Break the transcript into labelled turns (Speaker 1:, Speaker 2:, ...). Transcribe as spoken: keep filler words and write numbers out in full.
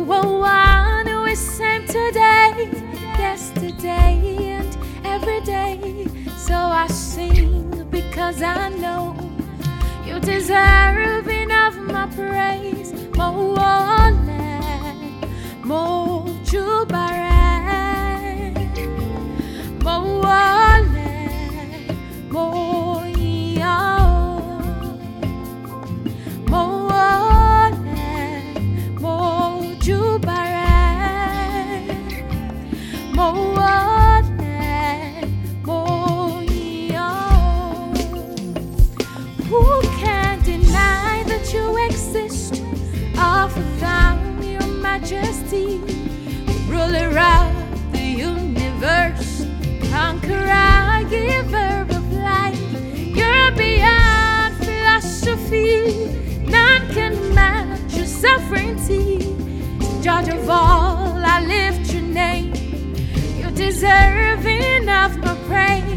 Speaker 1: are one who is same today, yesterday, and every day. So I sing because I know you deserving of my praise. Mo ole, mo jubare, mo ole, mo yao, mo ole, mo jubare, mo ole, mo yao. Who can deny that you exist? Offer down your majesty, ruler of the universe, conqueror, giver of life. You're beyond philosophy, none can match your sovereignty. Judge of all, I lift your name. You're deserving of my praise.